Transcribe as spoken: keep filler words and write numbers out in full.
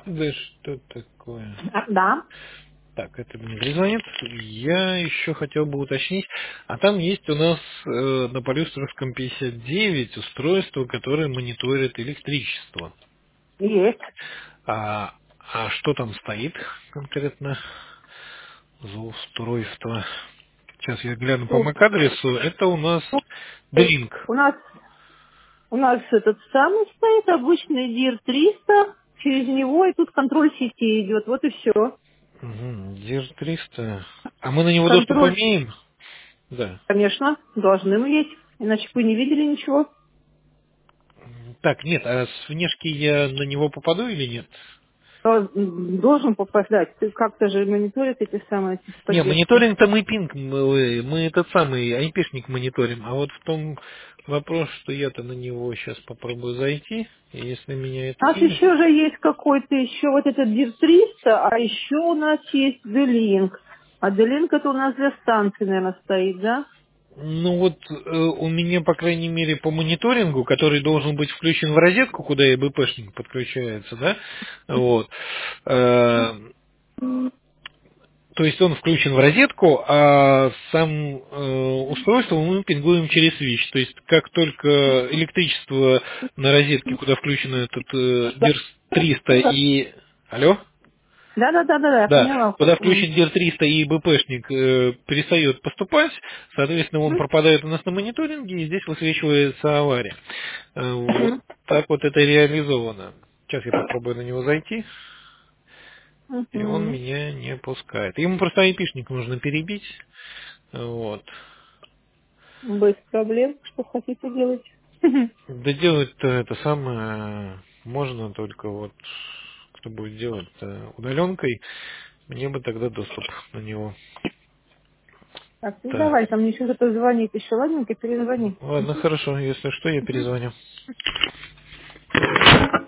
Да что такое? А, да. Так, это мне перезвонит. Я еще хотел бы уточнить. А там есть у нас э, на Полюстровском пятьдесят девять устройство, которое мониторит электричество. Есть. А, а что там стоит конкретно за устройство? Сейчас я гляну по Тут, эм эй ди-адресу. Это у нас ну, Длинк. у нас у нас этот самый стоит, обычный дир триста, через него и тут контроль сети идет. Вот и все. Угу, дир триста. А мы на него доступ Контроль, имеем? Да. конечно, должны мы есть, иначе бы вы не видели ничего. Так, нет, а с внешки я на него попаду или нет? То, м, Должен попадать. Ты как-то же мониторит эти самые Не, поддержки. мониторинг-то мы пинг, мы, мы этот самый айпишник мониторим, а вот в том вопрос, что я-то на него сейчас попробую зайти, и если меня это У нас кинет. еще же есть какой-то еще вот этот дир триста, а еще у нас есть D-Link. А D-Link это у нас для станции, наверное, стоит, да? Ну вот э, у меня, по крайней мере, по мониторингу, который должен быть включен в розетку, куда и ИБПшник подключается, да, вот, э, то есть он включен в розетку, а сам э, устройство мы пингуем через свич. То есть как только электричество на розетке, куда включен этот э, дир триста и... Алло? Да, да, да, да, да, я Да, поняла. куда М. включен дир триста и ИБПшник э, перестает поступать, соответственно, он пропадает у нас на мониторинге, и здесь высвечивается авария. Э, вот Мгм. так вот это реализовано. Сейчас я попробую на него зайти. И он Мгм. меня не пускает. Ему просто айпишник нужно перебить. Вот. Без проблем. Что хотите делать? Да делать-то это самое можно, только вот кто будет делать удаленкой, мне бы тогда доступ на него. Так, ну Так. давай, там мне еще кто-то звонит еще, ладненько, перезвони. Ладно, хорошо, если что, я перезвоню.